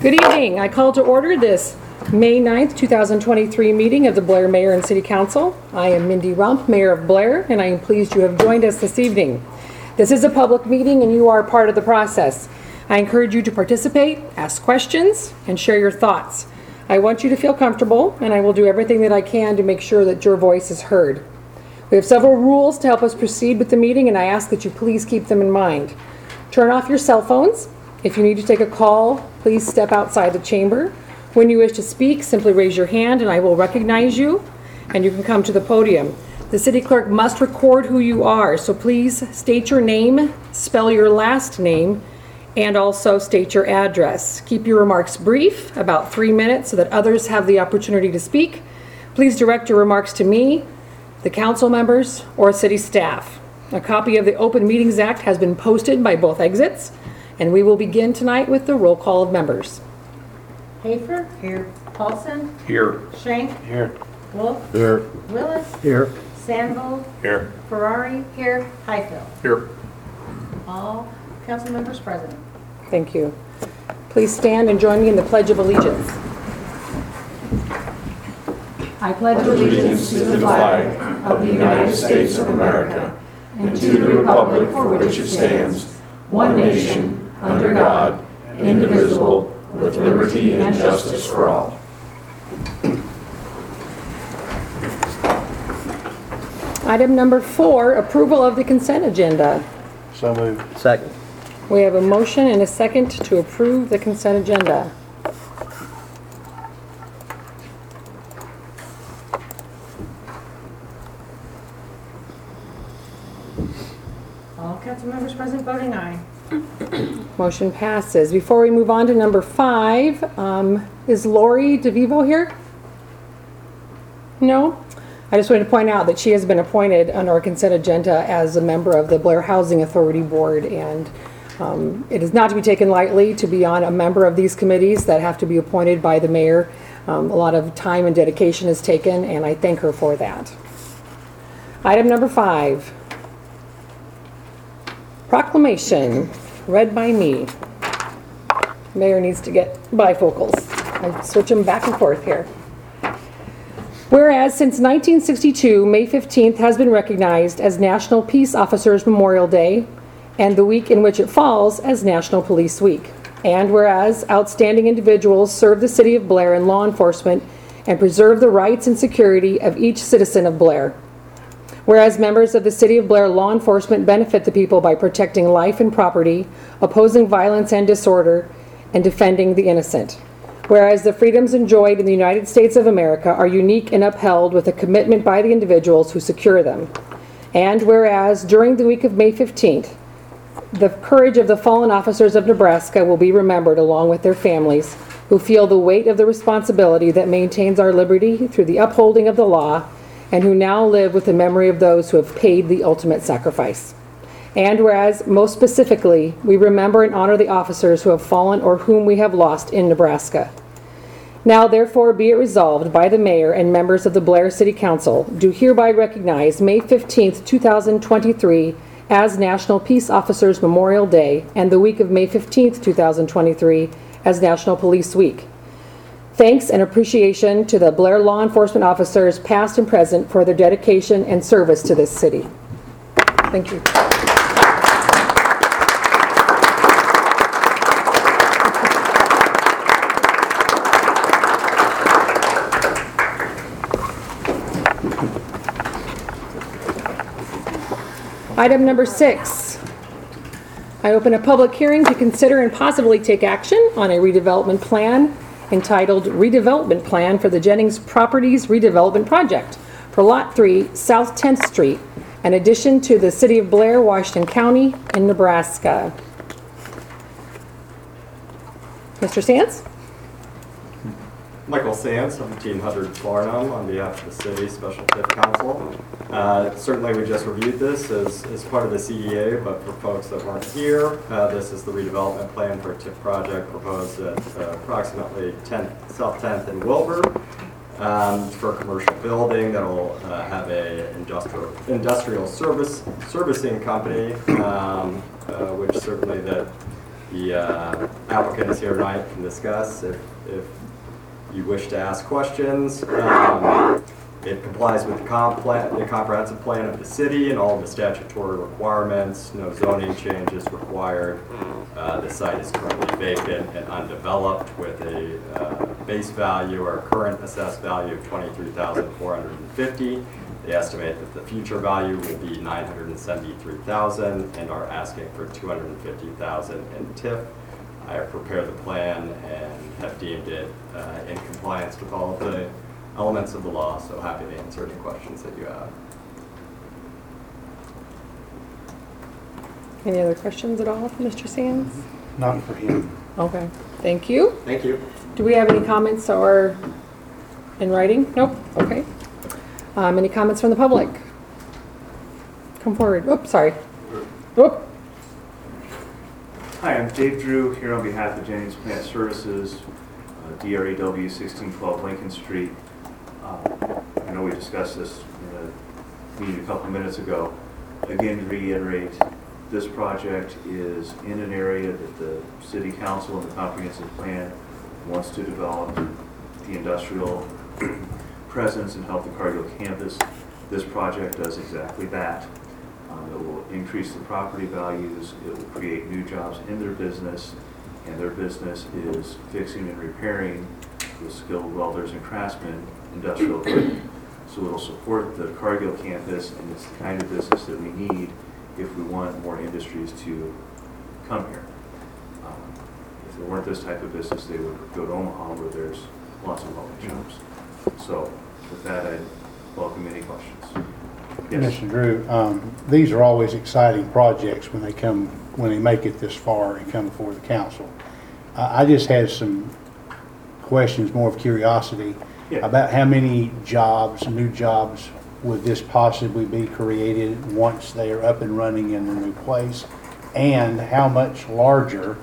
Good evening. I call to order this May 9th, 2023 meeting of the Blair Mayor and City Council. I am Mindy Rump, Mayor of Blair, and I am pleased you have joined us this evening. This is a public meeting and you are part of the process. I encourage you to participate, ask questions, and share your thoughts. I want you to feel comfortable, and I will do everything that I can to make sure that your voice is heard. We have several rules to help us proceed with the meeting, and I ask that you please keep them in mind. Turn off your cell phones. If you need to take a call, please step outside the chamber. When you wish to speak, simply raise your hand and I will recognize you, and you can come to the podium. The city clerk must record who you are, so please state your name, spell your last name, and also state your address. Keep your remarks brief, about 3 minutes, so that others have the opportunity to speak. Please direct your remarks to me, the council members, or city staff. A copy of the Open Meetings Act has been posted by both exits, and we will begin tonight with the roll call of members. Hafer? Here. Paulson? Here. Shank? Here. Wolf? Here. Willis? Here. Sandvold? Here. Ferrari? Here. Highfield? Here. All council members present. Thank you. Please stand and join me in the Pledge of Allegiance. I pledge Allegiance to the flag of the United States of America and to the republic for which it stands, one nation, under God, indivisible, with liberty and justice for all. Item number 4, approval of the consent agenda. So moved. Second. We have a motion and a second to approve the consent agenda. All council members present voting aye. Motion passes. Before we move on to number 5, is Lori DeVivo here? No? I just wanted to point out that she has been appointed on our consent agenda as a member of the Blair Housing Authority Board, and it is not to be taken lightly to be on a member of these committees that have to be appointed by the mayor. A lot of time and dedication is taken, and I thank her for that. Item number 5. Proclamation, read by me. Mayor needs to get bifocals. I switch them back and forth here. Whereas since 1962, May 15th has been recognized as National Peace Officers Memorial Day and the week in which it falls as National Police Week. And whereas outstanding individuals serve the city of Blair in law enforcement and preserve the rights and security of each citizen of Blair. Whereas members of the City of Blair law enforcement benefit the people by protecting life and property, opposing violence and disorder, and defending the innocent. Whereas the freedoms enjoyed in the United States of America are unique and upheld with a commitment by the individuals who secure them. And whereas during the week of May 15th, the courage of the fallen officers of Nebraska will be remembered along with their families who feel the weight of the responsibility that maintains our liberty through the upholding of the law, and who now live with the memory of those who have paid the ultimate sacrifice. And whereas, most specifically, we remember and honor the officers who have fallen or whom we have lost in Nebraska. Now, therefore, be it resolved by the mayor and members of the Blair City Council, do hereby recognize May 15th, 2023 as National Peace Officers Memorial Day and the week of May 15th, 2023 as National Police Week. Thanks and appreciation to the Blair law enforcement officers, past and present, for their dedication and service to this city. Thank you. Item number 6. I open a public hearing to consider and possibly take action on a redevelopment plan entitled Redevelopment Plan for the Jennings Properties Redevelopment Project for Lot 3, South 10th Street, an addition to the City of Blair, Washington County in Nebraska. Mr. Sands? Michael Sands, 1700 Farnham, on behalf of the City Special TIF Council. Certainly we just reviewed this as part of the CEA, but for folks that weren't here, this is the redevelopment plan for a TIF project proposed at approximately South 10th and Wilbur. For a commercial building that will have a industrial servicing company, which certainly that the applicant is here tonight can discuss if you wish to ask questions. It complies with the comprehensive plan of the city and all of the statutory requirements. No zoning changes required. The site is currently vacant and undeveloped with a base value or current assessed value of $23,450. They estimate that the future value will be $973,000 and are asking for $250,000 in TIF. I have prepared the plan and have deemed it in compliance with all of the elements of the law, so happy to answer any questions that you have. Any other questions at all, Mr. Sands? Not for him. Okay, thank you. Thank you. Do we have any comments or in writing? Nope, okay. Any comments from the public? Come forward. Oops, sorry. Whoop. Hi, I'm Dave Drew here on behalf of Jennings Plant Services, DRAW 1612 Lincoln Street. I know we discussed this in a meeting a couple minutes ago. Again, to reiterate, this project is in an area that the City Council and the Comprehensive Plan wants to develop the industrial presence and help the Cargill campus. This project does exactly that. It will increase the property values, it will create new jobs in their business, and their business is fixing and repairing with skilled welders and craftsmen industrial equipment. So it will support the Cargill campus, and it's the kind of business that we need if we want more industries to come here. If there weren't this type of business, they would go to Omaha where there's lots of welding shops. So with that, I welcome any questions. Yes. Mr. Drew, these are always exciting projects when they make it this far and come before the council. I just had some questions, more of curiosity, about how many jobs, new jobs, would this possibly be created once they are up and running in the new place, and how much larger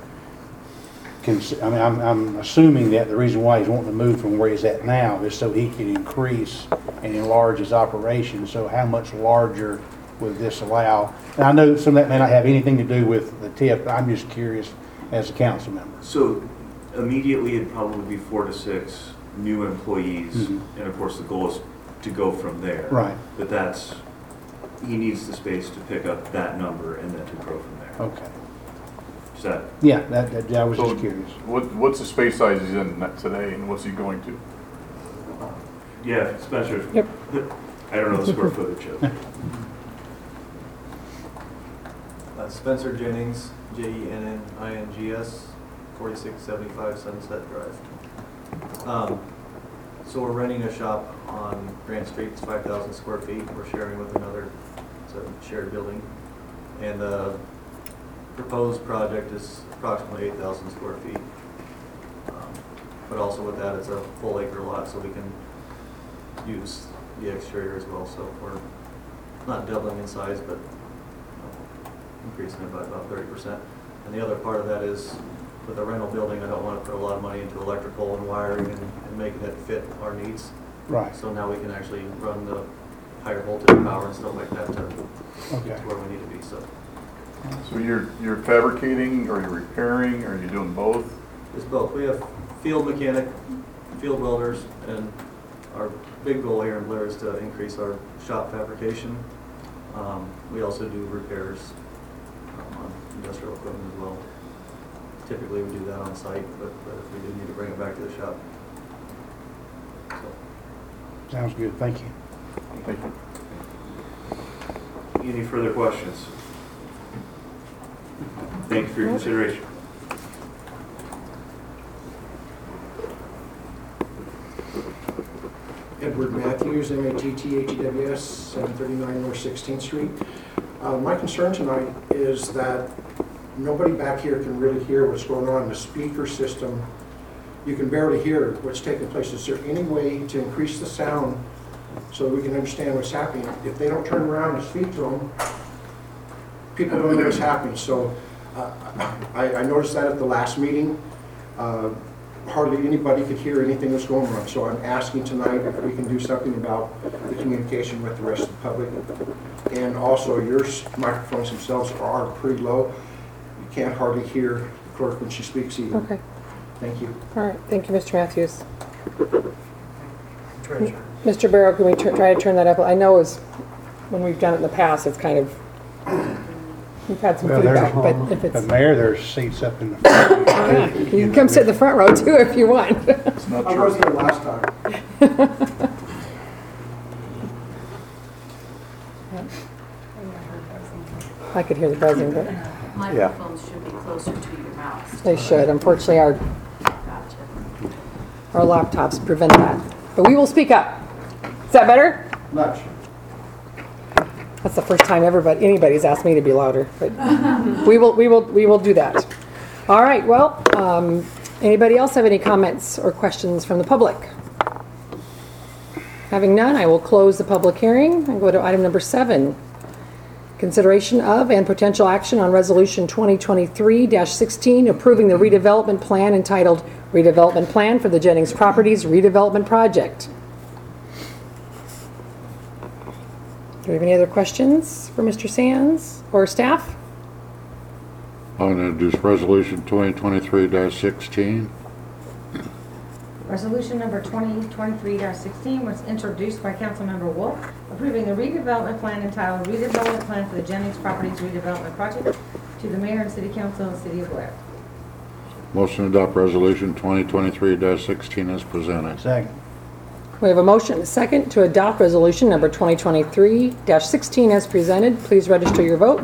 I'm assuming that the reason why he's wanting to move from where he's at now is so he can increase and enlarge his operation. So how much larger would this allow? And I know some of that may not have anything to do with the TIF, but I'm just curious as a council member. So immediately it'd probably be 4 to 6 new employees, and of course the goal is to go from there. Right. But he needs the space to pick up that number and then to grow from there. Okay. Is that? Yeah, I was So just curious. What's the space size he's in today, and what's he going to? Yeah, Spencer. Yep. I don't know the square footage of it. Spencer Jennings, Jennings, 4675 Sunset Drive. So we're renting a shop on Grant Street. It's 5,000 square feet. We're sharing with another, it's a shared building. And the proposed project is approximately 8,000 square feet. But also with that, it's a full acre lot, so we can use the exterior as well. So we're not doubling in size, but increasing it by about 30%. And the other part of that is with a rental building, I don't want to put a lot of money into electrical and wiring and making it fit our needs. Right. So now we can actually run the higher voltage power and stuff like that to get to where we need to be. So you're fabricating, or you're repairing, or you're doing both? it's both. We have field mechanic, field welders, and our big goal here in Blair is to increase our shop fabrication. We also do repairs on industrial equipment as well. Typically we do that on site, but if we do need to bring it back to the shop. So. Sounds good. Thank you. Thank you. Any further questions? Thank you for your consideration. Edward Matthews, MATTHEWS, 739 North 16th Street. My concern tonight is that nobody back here can really hear what's going on in the speaker system. You can barely hear what's taking place. Is there any way to increase the sound so we can understand what's happening? If they don't turn around and speak to them, people don't know what's happening. So I noticed that at the last meeting. Hardly anybody could hear anything that's going on. So I'm asking tonight if we can do something about the communication with the rest of the public. And also your microphones themselves are pretty low. You can't hardly hear clerk when she speaks either. Okay, Thank you. all right, thank you, Mr. Matthews. Mr. Barrow, can we try to turn that up? I know when we've done it in the past, it's kind of, we've had some Well, feedback, but if the it's, mayor, there's seats up in the front. you can come sit in the front row too if you want. It's not I was true. there last time. I could hear the buzzing, but Microphones should be closer to your mouth. they should. Unfortunately, Gotcha. our laptops prevent that. But we will speak up. Is that better? Much. That's the first time anybody's asked me to be louder, but we will do that. All right, well, anybody else have any comments or questions from the public? Having none, I will close the public hearing and go to item number 7. Consideration of and potential action on Resolution 2023-16, approving the redevelopment plan entitled Redevelopment Plan for the Jennings Properties Redevelopment Project. Do we have any other questions for Mr. Sands or staff? I'll introduce Resolution 2023-16. Resolution number 2023-16 was introduced by Councilmember Wolf, approving the redevelopment plan entitled Redevelopment Plan for the Jennings Properties Redevelopment Project to the Mayor and City Council of the City of Blair. Motion to adopt Resolution 2023-16 as presented. Second. We have a motion and a second to adopt resolution number 2023-16 as presented. Please register your vote.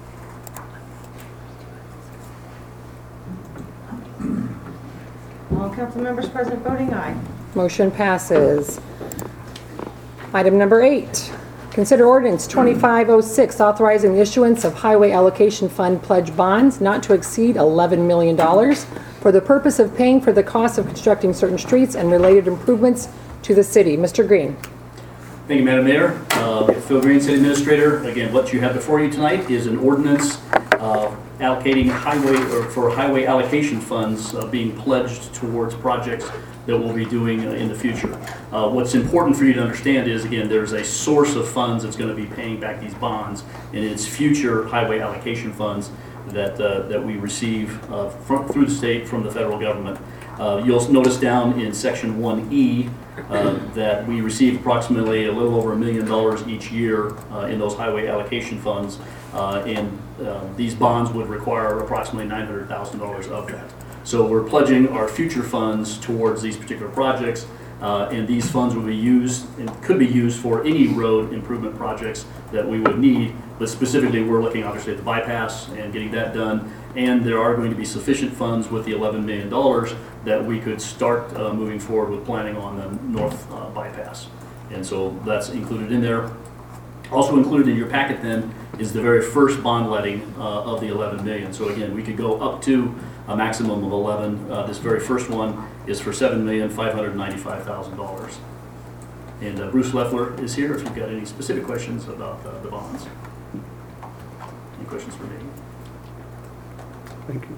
All council members present voting aye. Motion passes. Item number 8, consider ordinance 2506 authorizing the issuance of highway allocation fund pledge bonds not to exceed $11 million for the purpose of paying for the cost of constructing certain streets and related improvements to the city. Mr. Green. Thank you, Madam Mayor. Phil Green, City Administrator. Again, what you have before you tonight is an ordinance allocating highway allocation funds being pledged towards projects that we'll be doing in the future. What's important for you to understand is, again, there's a source of funds that's going to be paying back these bonds, and it's future highway allocation funds that we receive through the state from the federal government. You'll notice down in Section 1E that we receive approximately a little over $1 million each year in those highway allocation funds, and these bonds would require approximately $900,000 of that. So we're pledging our future funds towards these particular projects, and these funds will be used and could be used for any road improvement projects that we would need, but specifically we're looking obviously at the bypass and getting that done, and there are going to be sufficient funds with the $11 million that we could start moving forward with planning on the north bypass. And so that's included in there. Also included in your packet then is the very first bond letting of the $11 million. So again, we could go up to a maximum of 11. This very first one is for $7,595,000. And Bruce Leffler is here if you've got any specific questions about the bonds. Any questions for me? Thank you.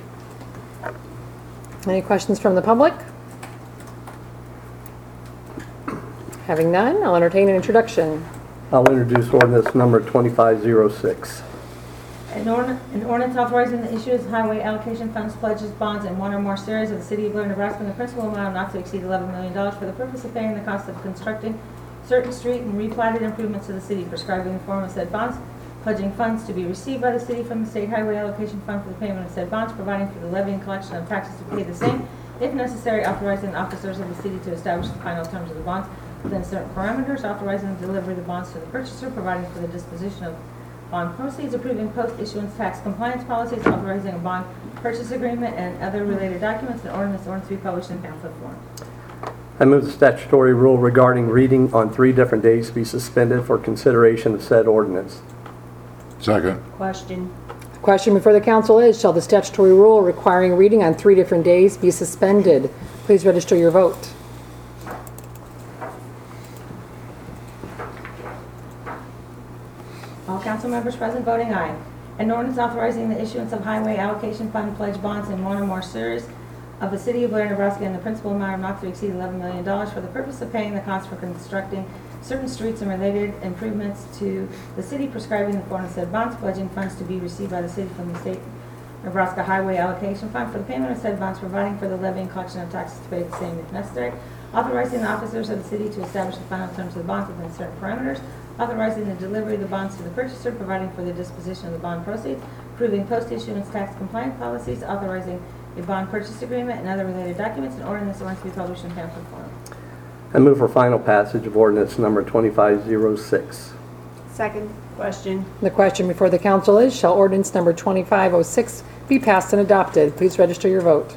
Any questions from the public? Having none, I'll entertain an introduction. I'll introduce ordinance number 2506. An ordinance authorizing the issuance of highway allocation funds, pledges, bonds, in one or more series of the City of Blair, Nebraska, in the principal amount not to exceed $11 million for the purpose of paying the cost of constructing certain street and replatted improvements to the city, prescribing the form of said bonds, pledging funds to be received by the city from the state highway allocation fund for the payment of said bonds, providing for the levy and collection of taxes to pay the same, if necessary, authorizing the officers of the city to establish the final terms of the bonds within certain parameters, authorizing the delivery of the bonds to the purchaser, providing for the disposition of bond proceeds, approving post-issuance tax compliance policies, authorizing a bond purchase agreement and other related documents, and ordinance to be published in pamphlet form. I move the statutory rule regarding reading on 3 different days be suspended for consideration of said ordinance. Second. Question. The question before the council is, shall the statutory rule requiring reading on 3 different days be suspended? Please register your vote. All council members present voting aye. An ordinance authorizing the issuance of highway allocation fund pledge bonds in one or more series of the City of Blair, Nebraska, in the principal amount of not to exceed $11 million for the purpose of paying the cost for constructing certain streets and related improvements to the city, prescribing the form of said bonds, pledging funds to be received by the city from the state Nebraska Highway Allocation Fund for the payment of said bonds, providing for the levy and collection of taxes to pay the same if necessary, authorizing the officers of the city to establish the final terms of the bonds within certain parameters, authorizing the delivery of the bonds to the purchaser, providing for the disposition of the bond proceeds, approving post-issuance tax compliant policies, authorizing a bond purchase agreement and other related documents, and ordering this ordinance to be published in pamphlet form. I move for final passage of ordinance number 2506. Second. Question. The question before the council is, shall ordinance number 2506 be passed and adopted? Please register your vote.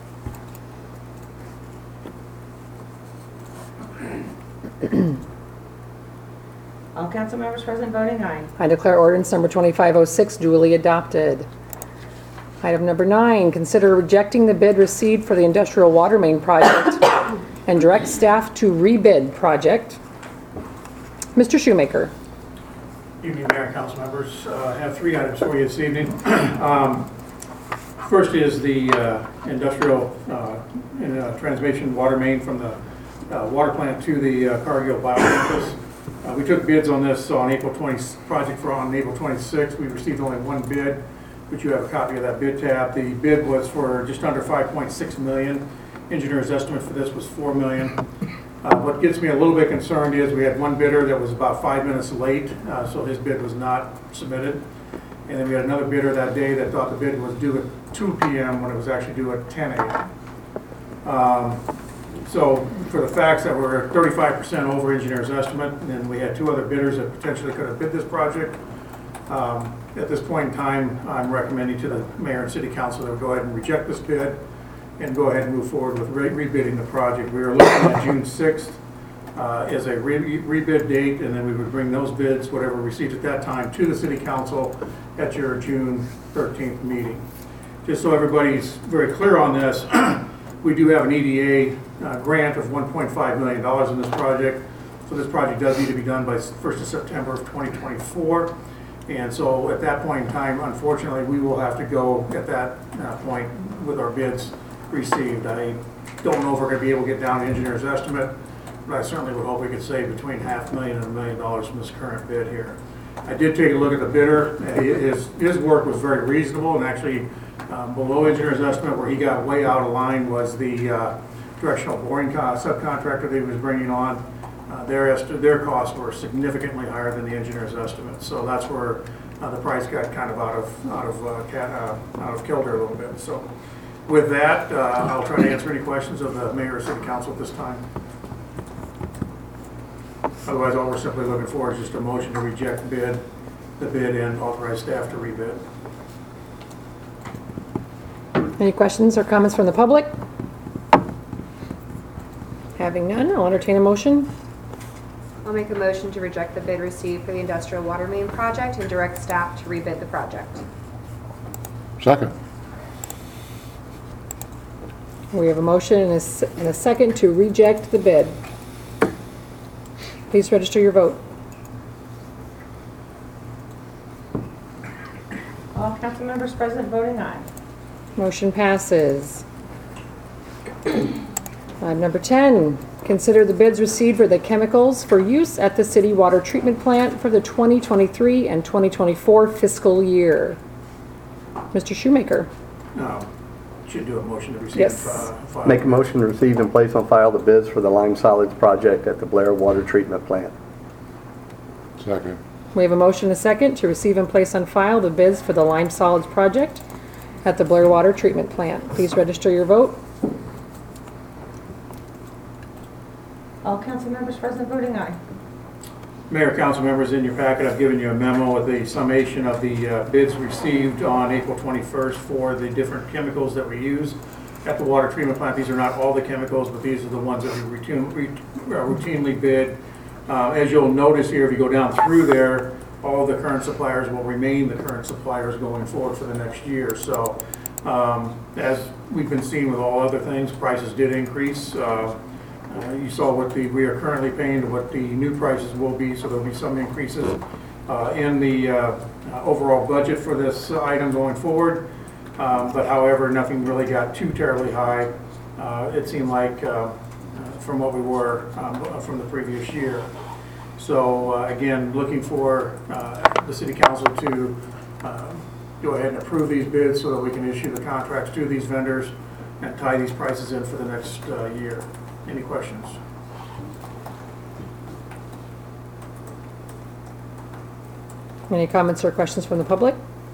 All council members present voting aye. I declare ordinance number 2506 duly adopted. Item number 9, consider rejecting the bid received for the industrial water main project and direct staff to rebid project. Mr. Shoemaker. Evening, Mayor and council members. I have 3 items for you this evening. First is the industrial transmission water main from the water plant to the Cargill biocampus. We took bids on this on April 26th. We received only 1 bid, but you have a copy of that bid tab. The bid was for just under $5.6 million. Engineer's estimate for this was $4 million. What gets me a little bit concerned is we had 1 bidder that was about 5 minutes late, so his bid was not submitted. And then we had another bidder that day that thought the bid was due at 2 p.m. when it was actually due at 10 a.m. So for the facts that we're 35% over engineer's estimate, and then we had 2 other bidders that potentially could have bid this project. At this point in time, I'm recommending to the mayor and city council that we go ahead and reject this bid and go ahead and move forward with rebidding the project. We are looking at June 6th as a rebid date, and then we would bring those bids, whatever received at that time, to the city council at your June 13th meeting. Just so everybody's very clear on this, we do have an EDA grant of $1.5 million in this project. So this project does need to be done by 1st of September of 2024. And so at that point in time, unfortunately, we will have to go at that point with our bids received. I don't know if we're going to be able to get down to engineer's estimate, but I certainly would hope we could save between $500,000 and $1 million from this current bid here. I did take a look at the bidder. His work was very reasonable, and actually below engineer's estimate, where he got way out of line, was the directional boring subcontractor that he was bringing on. Their costs were significantly higher than the engineer's estimate, so that's where the price got kind of out of kilter a little bit. So with that, I'll try to answer any questions of the mayor or city council at this time. Otherwise, all we're simply looking for is just a motion to reject the bid and authorize staff to rebid. Any questions or comments from the public? Having none, I'll entertain a motion. I'll make a motion to reject the bid received for the industrial water main project and direct staff to rebid the project. Second. We have a motion and a second to reject the bid. Please register your vote. All council members present voting aye. Motion passes. Number 10, consider the bids received for the chemicals for use at the city water treatment plant for the 2023 and 2024 fiscal year. Mr. Shoemaker. Should do a motion to receive. Yes. File. Make a motion to receive and place on file the bids for the lime solids project at the Blair Water Treatment Plant. Second. We have a motion and a second to receive and place on file the bids for the lime solids project at the Blair Water Treatment Plant. Please register your vote. All council members present voting aye. Mayor, council members, in your packet, I've given you a memo with the summation of the bids received on April 21st for the different chemicals that we use at the water treatment plant. These are not all the chemicals, but these are the ones that we routinely bid. As you'll notice here, if you go down through there, all the current suppliers will remain the current suppliers going forward for the next year. So as we've been seeing with all other things, prices did increase. You saw what we are currently paying to what the new prices will be, so there'll be some increases in the overall budget for this item going forward. But however, nothing really got too terribly high. It seemed like from what we were from the previous year. So again, looking for the city council to go ahead and approve these bids so that we can issue the contracts to these vendors and tie these prices in for the next year. Any questions? Any comments or questions from the public?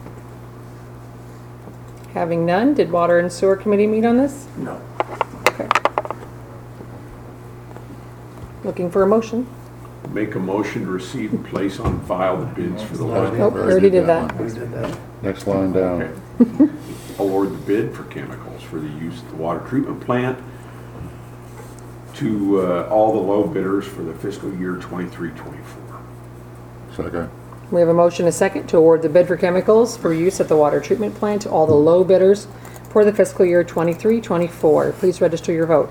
Having none, did Water and Sewer Committee meet on this? No. Okay. Looking for a motion? Make a motion to receive and place on file the bids for the water. Nope, we already did that. Next line down. Award the bid for chemicals for the use of the water treatment plant to all the low bidders for the fiscal year 23-24. Second. We have a motion, a second, to award the bid for chemicals for use at the water treatment plant to all the low bidders for the fiscal year 23-24. Please register your vote.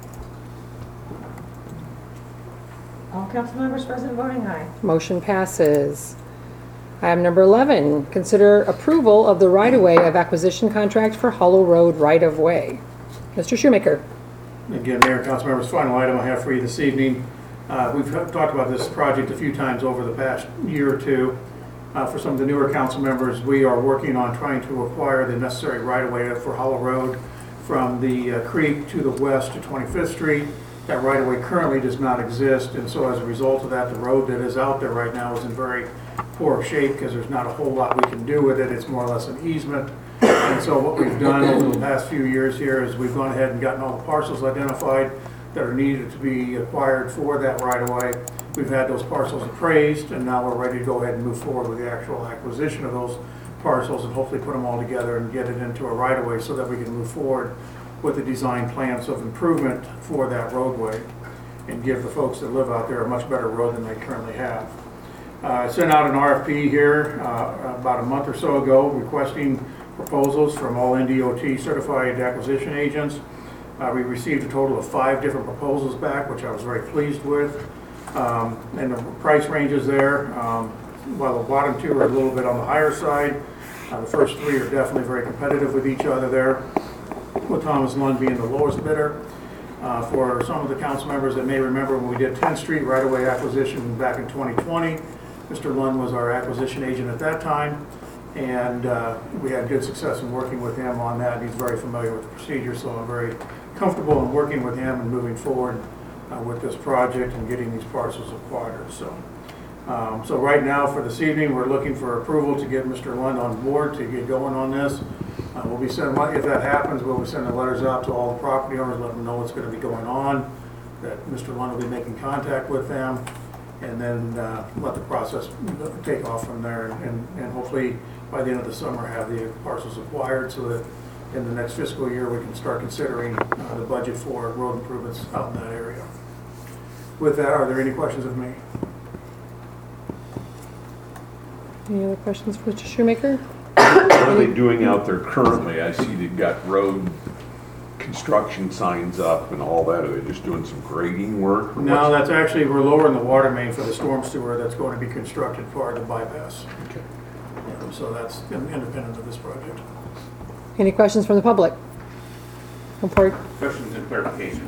All council members present voting aye. Motion passes. Item number 11, consider approval of the right-of-way of acquisition contract for Hollow Road right-of-way. Mr. Shoemaker. Again, Mayor and council members, final item I have for you this evening. We've talked about this project a few times over the past year or two. For some of the newer council members, we are working on trying to acquire the necessary right-of-way for Hollow Road from the creek to the west to 25th Street. That right-of-way currently does not exist, and so as a result of that, the road that is out there right now is in very poor shape because there's not a whole lot we can do with it. It's more or less an easement. And so what we've done over the past few years here is we've gone ahead and gotten all the parcels identified that are needed to be acquired for that right-of-way. We've had those parcels appraised, and now we're ready to go ahead and move forward with the actual acquisition of those parcels and hopefully put them all together and get it into a right-of-way so that we can move forward with the design plans of improvement for that roadway and give the folks that live out there a much better road than they currently have. I sent out an RFP here about a month or so ago requesting proposals from all NDOT certified acquisition agents. We received a total of 5 different proposals back, which I was very pleased with. And the price ranges there, while the bottom 2 are a little bit on the higher side, the first 3 are definitely very competitive with each other there, with Thomas Lund being the lowest bidder. For some of the council members that may remember when we did 10th Street right-of-way acquisition back in 2020, Mr. Lund was our acquisition agent at that time, and we had good success in working with him on that. He's very familiar with the procedure, so I'm very comfortable in working with him and moving forward with this project and getting these parcels acquired. So right now for this evening, we're looking for approval to get Mr. Lund on board to get going on this. We'll be sending, if that happens, we'll be sending letters out to all the property owners, letting them know what's going to be going on, that Mr. Lund will be making contact with them, and then let the process take off from there, and hopefully by the end of the summer have the parcels acquired so that in the next fiscal year we can start considering the budget for road improvements out in that area. With that, are there any questions of me? Any other questions for Mr. Shoemaker? What are they doing out there currently? I see they've got road construction signs up and all that. Are they just doing some grading work? No, that's actually, we're lowering the water main for the storm sewer that's going to be constructed part of the bypass. Okay. So that's independent of this project. Any questions from the public? Report. Questions and clarifications.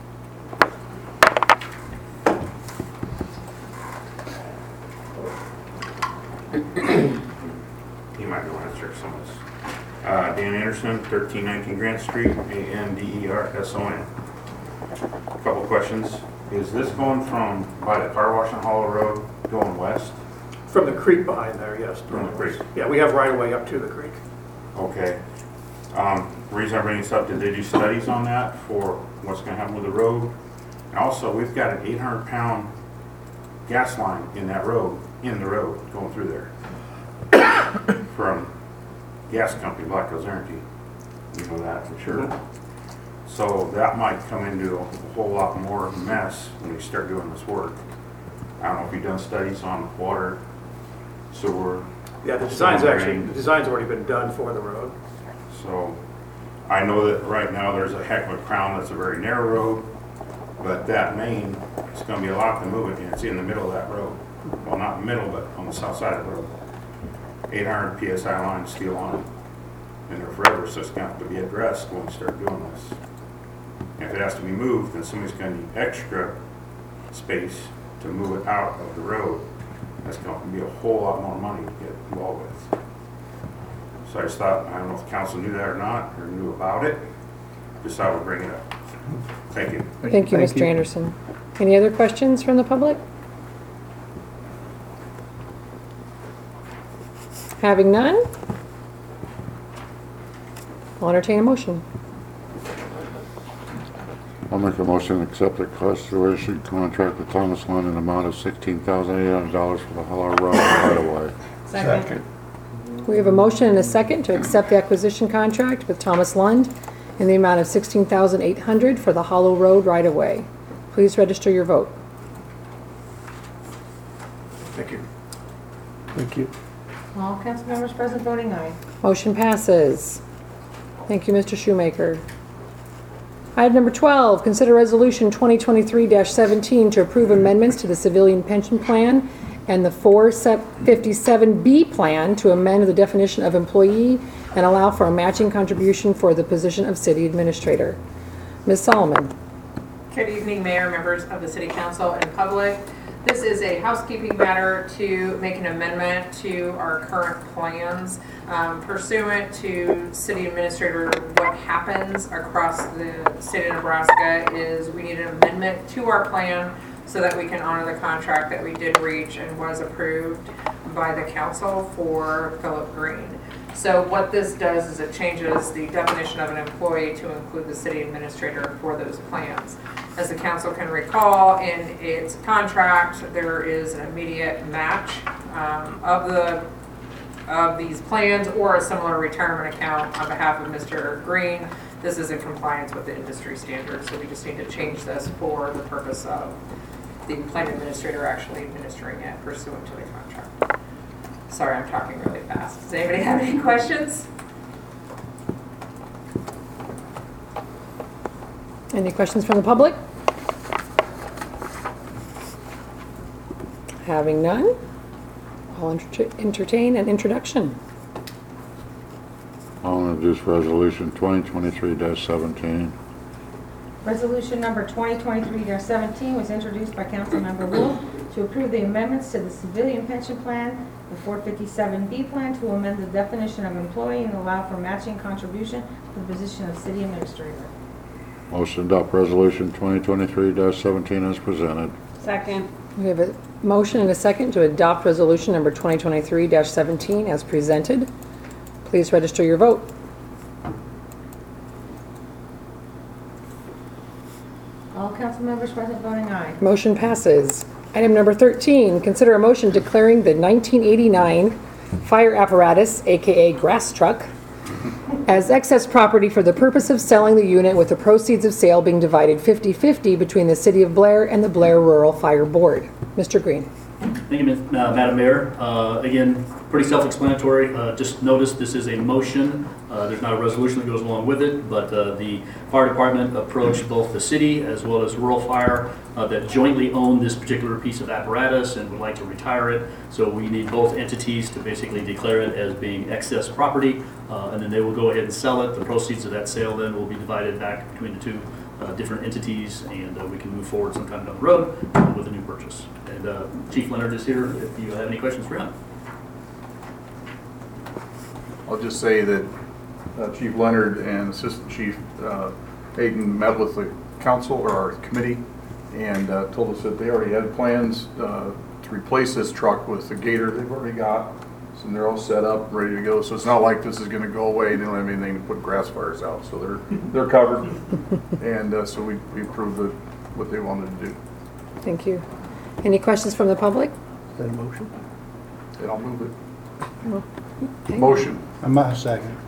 You might know how to search some of this. Dan Anderson, 1319 Grant Street, ANDERSON. Couple questions. Is this going from by the car wash on Hollow Road going west? From the creek behind there, yes. From the creek? Yeah, we have right of way up to the creek. Okay. The reason I bring this up, did they do studies on that for what's going to happen with the road? And also, we've got an 800-pound gas line in that road, going through there from gas company Black Hills Energy. You know that for sure. So that might come into a whole lot more mess when we start doing this work. I don't know if you've done studies on water, sewer. Yeah, the design's already been done for the road. So I know that right now there's a heck of a crown that's a very narrow road, but that main, it's going to be a lot to move it, and it's in the middle of that road. Well, not the middle, but on the south side of the road. 800 PSI line steel on it. And they're forever, so it's going to have to be addressed when we start doing this. If it has to be moved, then somebody's going to need extra space to move it out of the road. That's going to be a whole lot more money to get involved with. So I just thought, I don't know if the council knew that or not, or knew about it. Just thought I would bring it up. Thank you. Thank you, Mr. Anderson. Any other questions from the public? Having none, I'll entertain a motion. I'll make a motion to accept the conservation contract with Thomas Lund in the amount of $16,800 for the Hollow Road right away. Second. We have a motion and a second to accept the acquisition contract with Thomas Lund in the amount of $16,800 for the Hollow Road right-of-way. Please register your vote. Thank you. Thank you. All council members present voting aye. Motion passes. Thank you, Mr. Shoemaker. Item number 12, consider resolution 2023-17 to approve amendments to the civilian pension plan and the 457B plan to amend the definition of employee and allow for a matching contribution for the position of city administrator. Ms. Solomon. Good evening, Mayor, members of the City Council, and public. This is a housekeeping matter to make an amendment to our current plans. Pursuant to City Administrator, what happens across the state of Nebraska is we need an amendment to our plan so that we can honor the contract that we did reach and was approved by the council for Philip Green. So what this does is it changes the definition of an employee to include the city administrator for those plans. As the council can recall, in its contract, there is an immediate match of these plans or a similar retirement account on behalf of Mr. Green. This is in compliance with the industry standards, so we just need to change this for the purpose of the plan administrator actually administering it pursuant to the contract. Sorry, I'm talking really fast. Does anybody have any questions? Any questions from the public? Having none, I'll entertain an introduction. I'll introduce resolution 2023-17. Resolution number 2023-17 was introduced by Councilmember Wu to approve the amendments to the civilian pension plan, the 457B plan to amend the definition of employee and allow for matching contribution to the position of city administrator. Motion to adopt resolution 2023-17 as presented. Second. We have a motion and a second to adopt resolution number 2023-17 as presented. Please register your vote. All council members present voting aye. Motion passes. Item number 13, consider a motion declaring the 1989 fire apparatus, aka grass truck, as excess property for the purpose of selling the unit, with the proceeds of sale being divided 50-50 between the City of Blair and the Blair Rural Fire Board. Mr. Green. Thank you, Madam Mayor. Again, pretty self-explanatory. Just notice this is a motion. There's not a resolution that goes along with it, but the fire department approached both the city as well as rural fire that jointly own this particular piece of apparatus and would like to retire it. So we need both entities to basically declare it as being excess property, and then they will go ahead and sell it. The proceeds of that sale then will be divided back between the two different entities, and we can move forward sometime down the road with a new purchase. And Chief Leonard is here if you have any questions for him. I'll just say that Chief Leonard and Assistant Chief Hayden met with the council or our committee and told us that they already had plans to replace this truck with the Gator they've already got. So they're all set up, ready to go. So it's not like this is going to go away. They don't have anything to put grass fires out. So they're covered. And so we approved what they wanted to do. Thank you. Any questions from the public? Is that a motion? And I'll move it. Okay. Motion. I'm a second.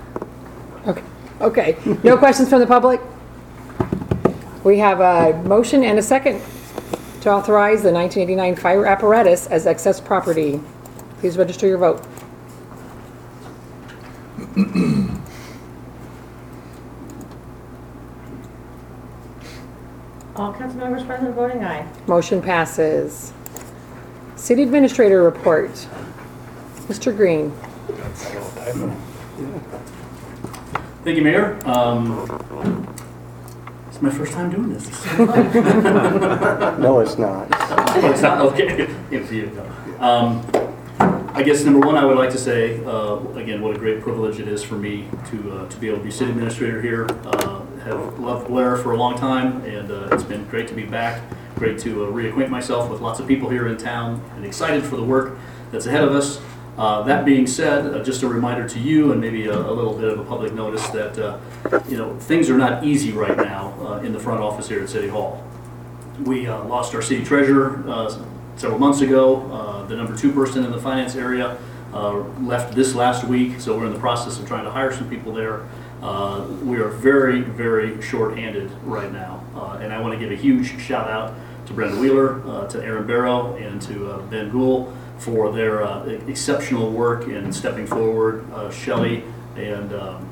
Okay. No questions from the public? We have a motion and a second to authorize the 1989 fire apparatus as excess property. Please register your vote. All council members present voting aye. Motion passes. City Administrator report. Mr. Green. Thank you, Mayor. It's my first time doing this. No, it's not. Oh, it's not? Okay. Good for you. I guess number one, I would like to say, again, what a great privilege it is for me to be able to be city administrator here. Have loved Blair for a long time, and it's been great to be back. Great to reacquaint myself with lots of people here in town, and excited for the work that's ahead of us. That being said, just a reminder to you, and maybe a little bit of a public notice that things are not easy right now in the front office here at City Hall. We lost our city treasurer several months ago. The number 2 person in the finance area left this last week, so we're in the process of trying to hire some people there. We are very, very short-handed right now, and I want to give a huge shout out to Brenda Wheeler, to Aaron Barrow, and to Ben Gould for their exceptional work in stepping forward. Shelley and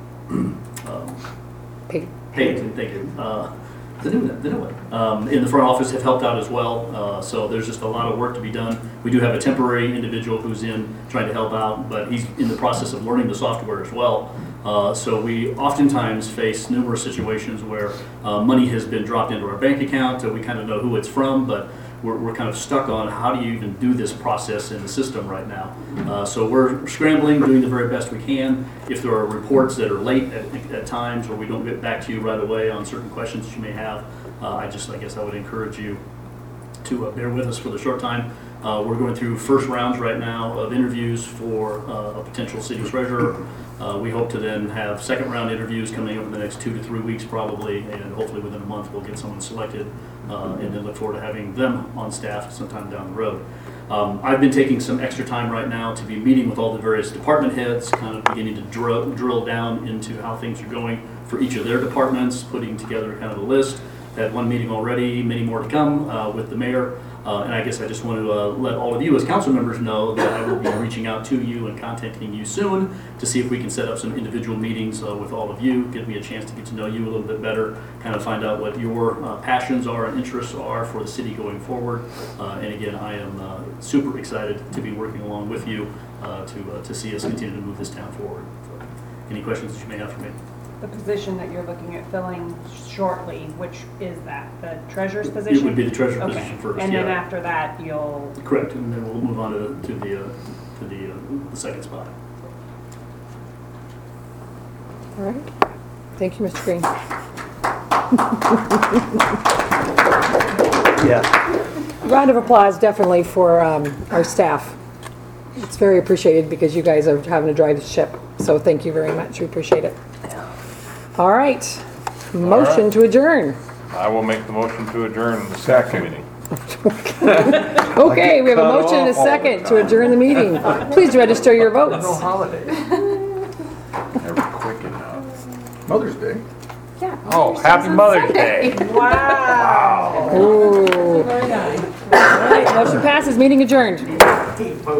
Peyton, thank you. The new one. In the front office have helped out as well, so there's just a lot of work to be done. We do have a temporary individual who's in trying to help out, but he's in the process of learning the software as well. So we oftentimes face numerous situations where money has been dropped into our bank account, so we kind of know who it's from, but we're kind of stuck on how do you even do this process in the system right now. So we're scrambling, doing the very best we can. If there are reports that are late at times, or we don't get back to you right away on certain questions that you may have, I guess I would encourage you to bear with us for the short time. We're going through first rounds right now of interviews for a potential city treasurer. We hope to then have second round interviews coming up in the next 2 to 3 weeks probably, and hopefully within a month we'll get someone selected, and then look forward to having them on staff sometime down the road. I've been taking some extra time right now to be meeting with all the various department heads, kind of beginning to drill down into how things are going for each of their departments, putting together kind of a list. Had one meeting already, many more to come with the mayor. And I guess I just want to let all of you as council members know that I will be reaching out to you and contacting you soon to see if we can set up some individual meetings with all of you, give me a chance to get to know you a little bit better, kind of find out what your passions are and interests are for the city going forward. And again, I am super excited to be working along with you to see us continue to move this town forward. So, any questions that you may have for me? The position that you're looking at filling shortly, which is that, the treasurer's position? It would be the treasurer position first, And then yeah. after that, you'll... Correct, and then we'll move on to the second spot. All right. Thank you, Mr. Green. Yeah. Round of applause definitely for our staff. It's very appreciated because you guys are having to drive the ship. So thank you very much. We appreciate it. All right. Motion to adjourn. I will make the motion to adjourn the second meeting. Okay, we have a motion and a second to adjourn the meeting. Please register your votes. No holiday. Never quick enough. Mother's Day. Yeah. Oh, happy Mother's Day. Wow. Ooh. All right, motion passes, meeting adjourned.